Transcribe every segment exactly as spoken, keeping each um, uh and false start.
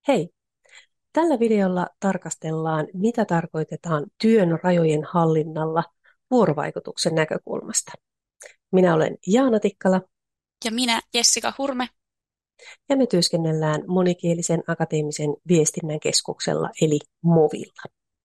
Hei, tällä videolla tarkastellaan, mitä tarkoitetaan työn rajojen hallinnalla vuorovaikutuksen näkökulmasta. Minä olen Jaana Tikkala Ja minä, Jessica Hurme. ja me työskennellään monikielisen akateemisen viestinnän keskuksella eli Movilla.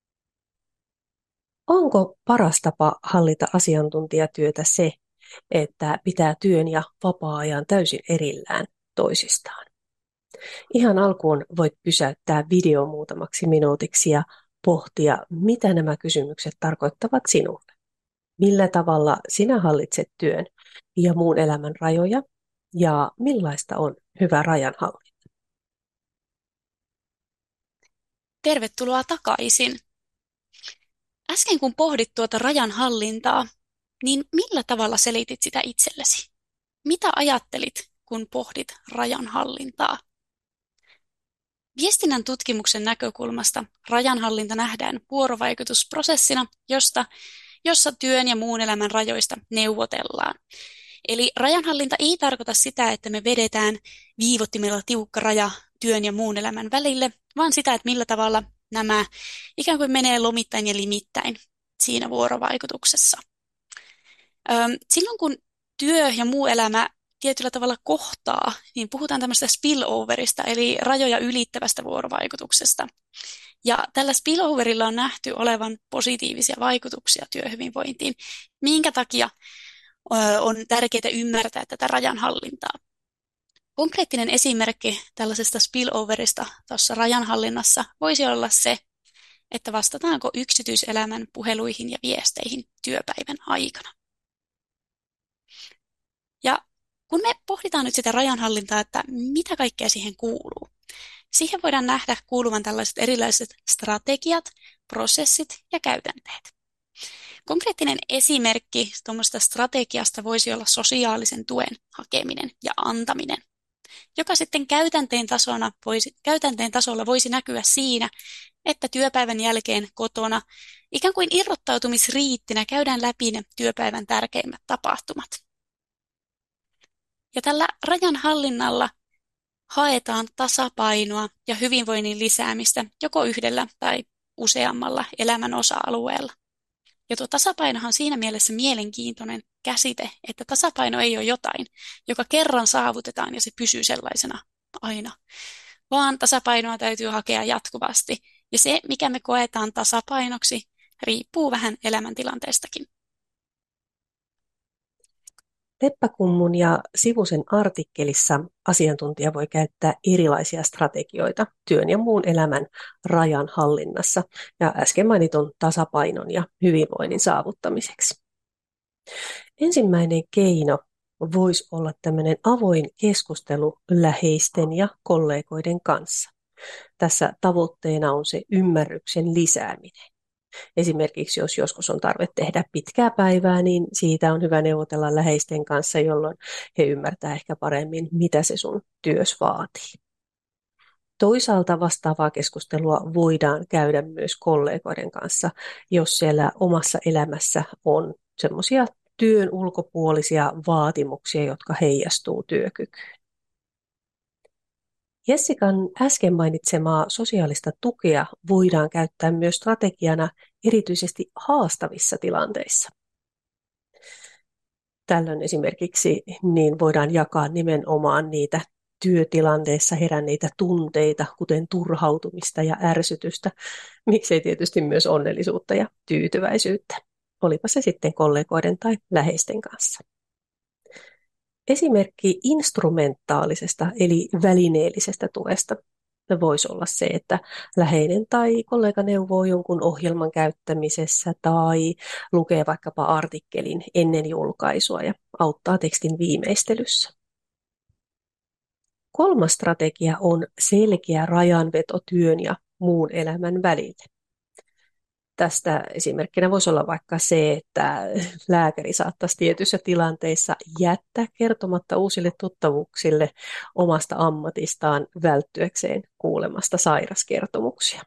Onko paras tapa hallita asiantuntijatyötä se, että pitää työn ja vapaa-ajan täysin erillään toisistaan? Ihan alkuun voit pysäyttää video muutamaksi minuutiksi ja pohtia, mitä nämä kysymykset tarkoittavat sinulle. Millä tavalla sinä hallitset työn ja muun elämän rajoja ja millaista on hyvä rajanhallinta? Tervetuloa takaisin. Äsken kun pohdit tuota rajan hallintaa, niin millä tavalla selitit sitä itsellesi? Mitä ajattelit, kun pohdit rajan hallintaa? Viestinnän tutkimuksen näkökulmasta rajanhallinta nähdään vuorovaikutusprosessina, josta, jossa työn ja muun elämän rajoista neuvotellaan. Eli rajanhallinta ei tarkoita sitä, että me vedetään viivottimella tiukka raja työn ja muun elämän välille, vaan sitä, että millä tavalla nämä ikään kuin menee lomittain ja limittäin siinä vuorovaikutuksessa. Silloin kun työ ja muu elämä tietyllä tavalla kohtaa, niin puhutaan tämmöistä spilloverista, eli rajoja ylittävästä vuorovaikutuksesta. Ja tällä spilloverilla on nähty olevan positiivisia vaikutuksia työhyvinvointiin, minkä takia on tärkeää ymmärtää tätä rajanhallintaa. Konkreettinen esimerkki tällaisesta spilloverista tuossa rajanhallinnassa voisi olla se, että vastataanko yksityiselämän puheluihin ja viesteihin työpäivän aikana. Ja kun me pohditaan nyt sitä rajanhallintaa, että mitä kaikkea siihen kuuluu, siihen voidaan nähdä kuuluvan tällaiset erilaiset strategiat, prosessit ja käytänteet. Konkreettinen esimerkki tuommoista strategiasta voisi olla sosiaalisen tuen hakeminen ja antaminen, joka sitten käytänteen, tasona voisi, käytänteen tasolla voisi näkyä siinä, että työpäivän jälkeen kotona ikään kuin irrottautumisriittinä käydään läpi ne työpäivän tärkeimmät tapahtumat. Ja tällä rajan hallinnalla haetaan tasapainoa ja hyvinvoinnin lisäämistä joko yhdellä tai useammalla elämän osa-alueella. Ja tuo tasapainohan on siinä mielessä mielenkiintoinen käsite, että tasapaino ei ole jotain, joka kerran saavutetaan ja se pysyy sellaisena aina, vaan tasapainoa täytyy hakea jatkuvasti. Ja se, mikä me koetaan tasapainoksi, riippuu vähän elämäntilanteestakin. Leppäkummun ja Sivusen artikkelissa asiantuntija voi käyttää erilaisia strategioita työn ja muun elämän rajan hallinnassa ja äsken mainitun tasapainon ja hyvinvoinnin saavuttamiseksi. Ensimmäinen keino voisi olla tämmöinen avoin keskustelu läheisten ja kollegoiden kanssa. Tässä tavoitteena on se ymmärryksen lisääminen. Esimerkiksi jos joskus on tarve tehdä pitkää päivää, niin siitä on hyvä neuvotella läheisten kanssa, jolloin he ymmärtää ehkä paremmin, mitä se sun työs vaatii. Toisaalta vastaavaa keskustelua voidaan käydä myös kollegoiden kanssa, jos siellä omassa elämässä on semmoisia työn ulkopuolisia vaatimuksia, jotka heijastuu työkykyyn. Jessikan äsken mainitsemaa sosiaalista tukea voidaan käyttää myös strategiana erityisesti haastavissa tilanteissa. Tällöin esimerkiksi niin voidaan jakaa nimenomaan niitä työtilanteessa heränneitä tunteita, kuten turhautumista ja ärsytystä, miksei tietysti myös onnellisuutta ja tyytyväisyyttä, olipa se sitten kollegoiden tai läheisten kanssa. Esimerkki instrumentaalisesta eli välineellisestä tuesta voisi olla se, että läheinen tai kollega neuvoo jonkun ohjelman käyttämisessä tai lukee vaikkapa artikkelin ennen julkaisua ja auttaa tekstin viimeistelyssä. Kolmas strategia on selkeä rajanveto työn ja muun elämän välille. Tästä esimerkkinä voisi olla vaikka se, että lääkäri saattaisi tietyissä tilanteissa jättää kertomatta uusille tuttavuuksille omasta ammatistaan välttyäkseen kuulemasta sairaskertomuksia.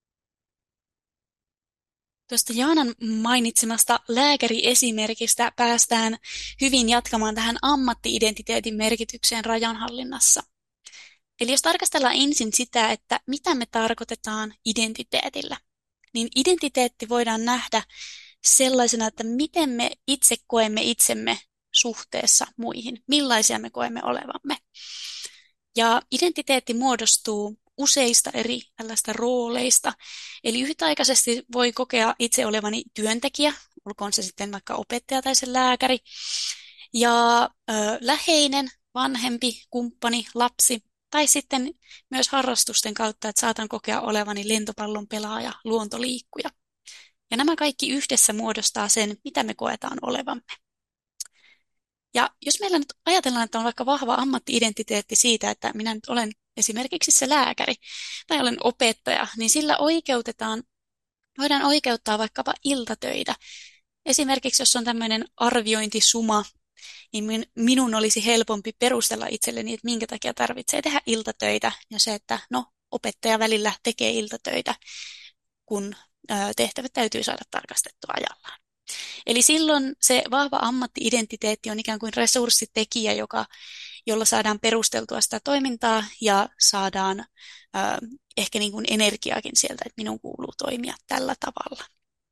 Tuosta Jaanan mainitsemasta lääkäriesimerkistä päästään hyvin jatkamaan tähän ammatti-identiteetin merkitykseen rajanhallinnassa. Eli jos tarkastellaan ensin sitä, että mitä me tarkoitetaan identiteetillä, niin identiteetti voidaan nähdä sellaisena, että miten me itse koemme itsemme suhteessa muihin, millaisia me koemme olevamme. Ja identiteetti muodostuu useista eri tällaista rooleista. Eli yhtäaikaisesti voi kokea itse olevani työntekijä, olkoon se sitten vaikka opettaja tai se lääkäri, ja ö, läheinen, vanhempi, kumppani, lapsi, tai sitten myös harrastusten kautta, että saatan kokea olevani lentopallon pelaaja, luontoliikkuja. Ja nämä kaikki yhdessä muodostaa sen, mitä me koetaan olevamme. Ja jos meillä nyt ajatellaan, että on vaikka vahva ammatti-identiteetti siitä, että minä nyt olen esimerkiksi se lääkäri tai olen opettaja, niin sillä oikeutetaan, voidaan oikeuttaa vaikkapa iltatöitä. Esimerkiksi jos on tämmöinen arviointisuma, niin min, minun olisi helpompi perustella itselleni, että minkä takia tarvitsee tehdä iltatöitä, ja se, että no, opettaja välillä tekee iltatöitä, kun ö, tehtävät täytyy saada tarkastettua ajallaan. Eli silloin se vahva ammatti-identiteetti on ikään kuin resurssitekijä, joka, jolla saadaan perusteltua sitä toimintaa ja saadaan ö, ehkä niin kuin energiaakin sieltä, että minun kuuluu toimia tällä tavalla.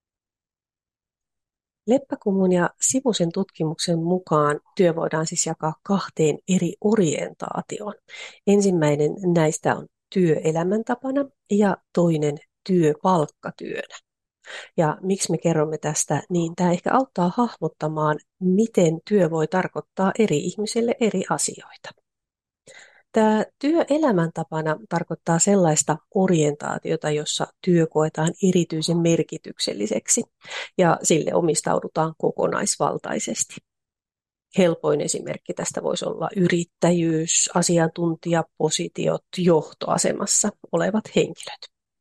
Leppäkumun ja Sivusen tutkimuksen mukaan työ voidaan siis jakaa kahteen eri orientaatioon. Ensimmäinen näistä on työ elämäntapana ja toinen työ palkkatyönä. Ja miksi me kerromme tästä, niin tämä ehkä auttaa hahmottamaan, miten työ voi tarkoittaa eri ihmisille eri asioita. Tämä työ elämäntapana tarkoittaa sellaista orientaatiota, jossa työ koetaan erityisen merkitykselliseksi ja sille omistaudutaan kokonaisvaltaisesti. Helpoin esimerkki tästä voisi olla yrittäjyys, asiantuntijapositiot, johtoasemassa olevat henkilöt.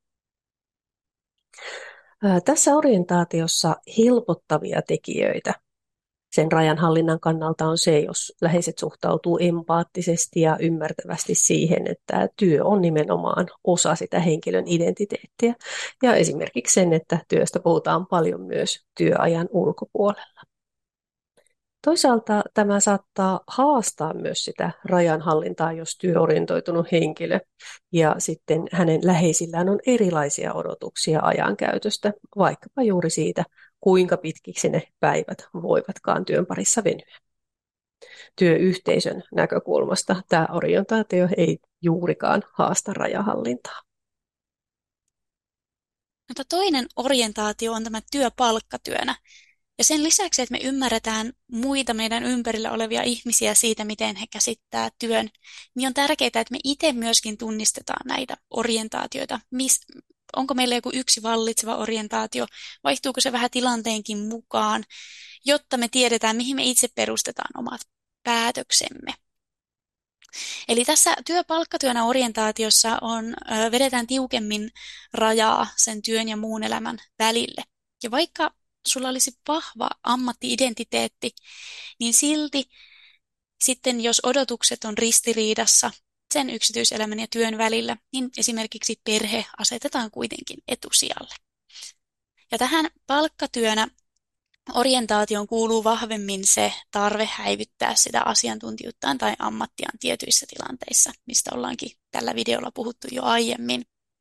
Tässä orientaatiossa helpottavia tekijöitä sen rajanhallinnan kannalta on se, jos läheiset suhtautuu empaattisesti ja ymmärtävästi siihen, että työ on nimenomaan osa sitä henkilön identiteettiä. Ja esimerkiksi sen, että työstä puhutaan paljon myös työajan ulkopuolella. Toisaalta tämä saattaa haastaa myös sitä rajanhallintaa, jos työorientoitunut henkilö ja sitten hänen läheisillään on erilaisia odotuksia ajankäytöstä, vaikkapa juuri siitä, kuinka pitkiksi ne päivät voivatkaan työn parissa venyä. Työyhteisön näkökulmasta tämä orientaatio ei juurikaan haasta rajahallintaa. Mutta toinen orientaatio on tämä työ palkkatyönä. Ja sen lisäksi, että me ymmärretään muita meidän ympärillä olevia ihmisiä siitä, miten he käsittää työn, niin on tärkeää, että me itse myöskin tunnistetaan näitä orientaatioita. Mis, onko meillä joku yksi vallitseva orientaatio, vaihtuuko se vähän tilanteenkin mukaan, jotta me tiedetään, mihin me itse perustetaan omat päätöksemme. Eli tässä työpalkkatyönä orientaatiossa on, ö, vedetään tiukemmin rajaa sen työn ja muun elämän välille. Ja vaikka sulla olisi vahva ammatti-identiteetti, niin silti sitten jos odotukset on ristiriidassa sen yksityiselämän ja työn välillä, niin esimerkiksi perhe asetetaan kuitenkin etusijalle. Ja tähän palkkatyönä orientaatioon kuuluu vahvemmin se tarve häivyttää sitä asiantuntijuuttaan tai ammattiaan tietyissä tilanteissa, mistä ollaankin tällä videolla puhuttu jo aiemmin.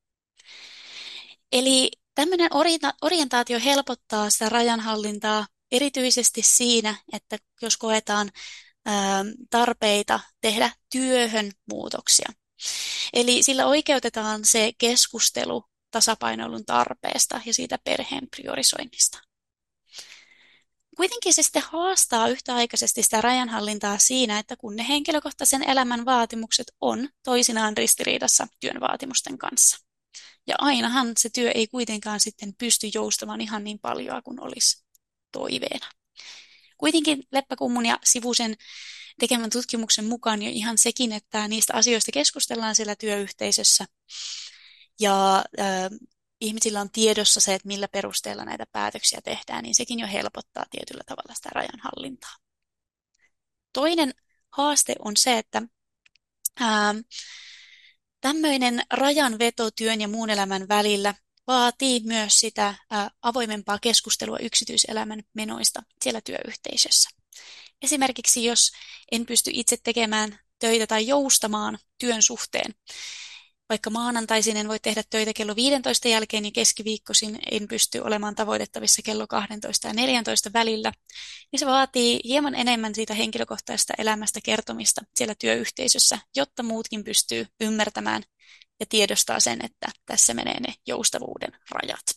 Eli tämmöinen orientaatio helpottaa sitä rajanhallintaa erityisesti siinä, että jos koetaan tarpeita tehdä työhön muutoksia. Eli sillä oikeutetaan se keskustelu tasapainoilun tarpeesta ja siitä perheen priorisoinnista. Kuitenkin se sitten haastaa yhtäaikaisesti sitä rajanhallintaa siinä, että kun ne henkilökohtaisen elämän vaatimukset on toisinaan ristiriidassa työn vaatimusten kanssa. Ja ainahan se työ ei kuitenkaan sitten pysty joustamaan ihan niin paljon kuin olisi toiveena. Kuitenkin Leppäkummun ja Sivusen tekemän tutkimuksen mukaan jo ihan sekin, että niistä asioista keskustellaan siellä työyhteisössä. Ja äh, ihmisillä on tiedossa se, että millä perusteella näitä päätöksiä tehdään, niin sekin jo helpottaa tietyllä tavalla sitä rajanhallintaa. Toinen haaste on se, että äh, tämmöinen rajanveto työn ja muun elämän välillä vaatii myös sitä ä, avoimempaa keskustelua yksityiselämän menoista siellä työyhteisössä. Esimerkiksi jos en pysty itse tekemään töitä tai joustamaan työn suhteen. Vaikka maanantaisin en voi tehdä töitä kello viidentoista jälkeen, niin keskiviikkoisin en pysty olemaan tavoitettavissa kello kahdentoista ja neljäntoista välillä, niin se vaatii hieman enemmän siitä henkilökohtaisesta elämästä kertomista siellä työyhteisössä, jotta muutkin pystyy ymmärtämään ja tiedostaa sen, että tässä menee ne joustavuuden rajat.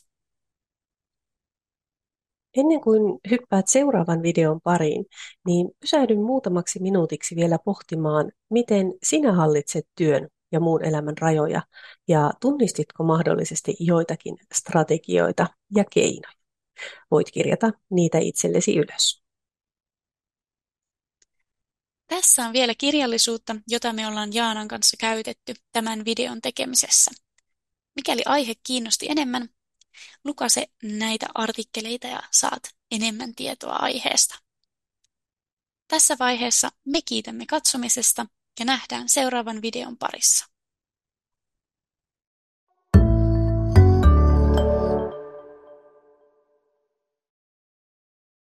Ennen kuin hyppäät seuraavan videon pariin, niin pysähdyn muutamaksi minuutiksi vielä pohtimaan, miten sinä hallitset työn ja muun elämän rajoja ja tunnistitko mahdollisesti joitakin strategioita ja keinoja. Voit kirjata niitä itsellesi ylös. Tässä on vielä kirjallisuutta, jota me ollaan Jaanan kanssa käytetty tämän videon tekemisessä. Mikäli aihe kiinnosti enemmän, lukase näitä artikkeleita ja saat enemmän tietoa aiheesta. Tässä vaiheessa me kiitämme katsomisesta ja nähdään seuraavan videon parissa.